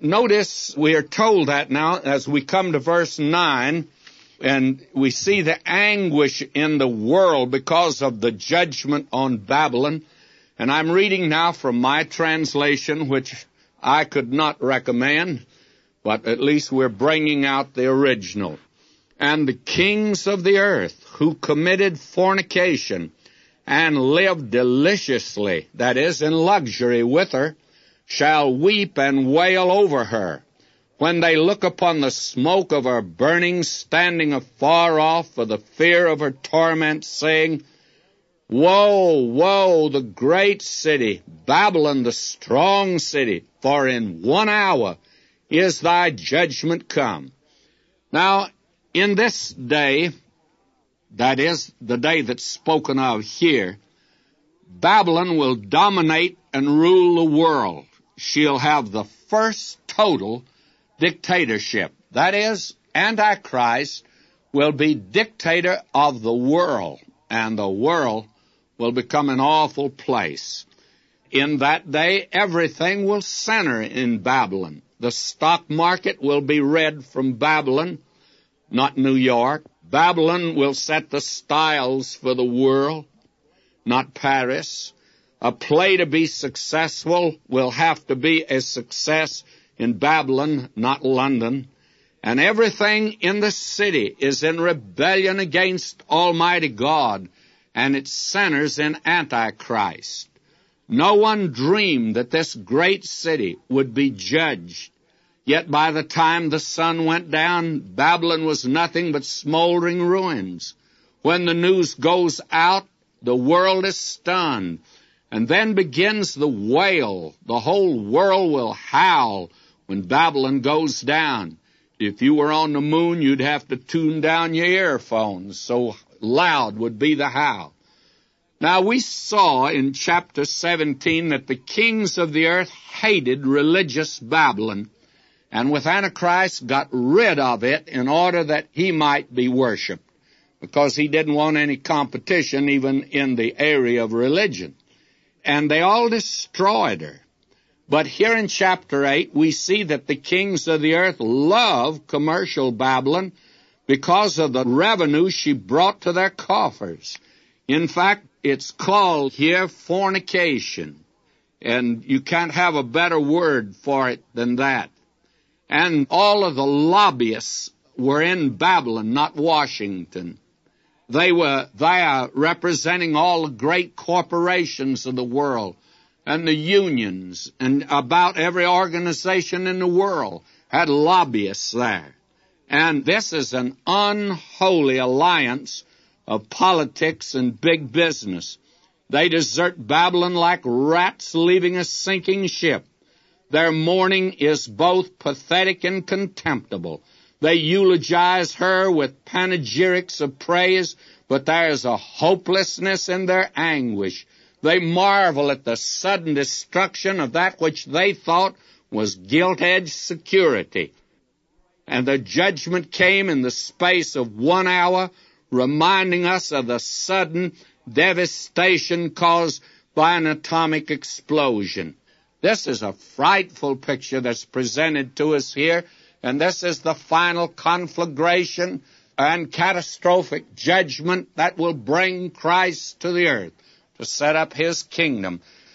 notice we are told that now as we come to verse 9, and we see the anguish in the world because of the judgment on Babylon. And I'm reading now from my translation, which I could not recommend, but at least we're bringing out the original. And the kings of the earth who committed fornication and lived deliciously, that is, in luxury with her, shall weep and wail over her, when they look upon the smoke of her burning, standing afar off for the fear of her torment, saying, Woe, woe, the great city, Babylon, the strong city, for in 1 hour is thy judgment come. Now, in this day, that is, the day that's spoken of here, Babylon will dominate and rule the world. She'll have the first total dictatorship. That is, Antichrist will be dictator of the world, and the world will become an awful place. In that day, everything will center in Babylon. The stock market will be read from Babylon, not New York. Babylon will set the styles for the world, not Paris. A play to be successful will have to be a success in Babylon, not London. And everything in the city is in rebellion against Almighty God, and it centers in Antichrist. No one dreamed that this great city would be judged. Yet by the time the sun went down, Babylon was nothing but smoldering ruins. When the news goes out, the world is stunned. And then begins the wail. The whole world will howl when Babylon goes down. If you were on the moon, you'd have to tune down your earphones, so loud would be the howl. Now, we saw in chapter 17 that the kings of the earth hated religious Babylon, and with Antichrist got rid of it in order that he might be worshipped, because he didn't want any competition even in the area of religion. And they all destroyed her. But here in chapter 8, we see that the kings of the earth love commercial Babylon because of the revenue she brought to their coffers. In fact, it's called here fornication, and you can't have a better word for it than that. And all of the lobbyists were in Babylon, not Washington. They were there representing all the great corporations of the world and the unions, and about every organization in the world had lobbyists there. And this is an unholy alliance of politics and big business. They desert Babylon like rats leaving a sinking ship. Their mourning is both pathetic and contemptible. They eulogize her with panegyrics of praise, but there is a hopelessness in their anguish. They marvel at the sudden destruction of that which they thought was gilt-edged security. And the judgment came in the space of 1 hour, reminding us of the sudden devastation caused by an atomic explosion. This is a frightful picture that's presented to us here, and this is the final conflagration and catastrophic judgment that will bring Christ to the earth to set up his kingdom.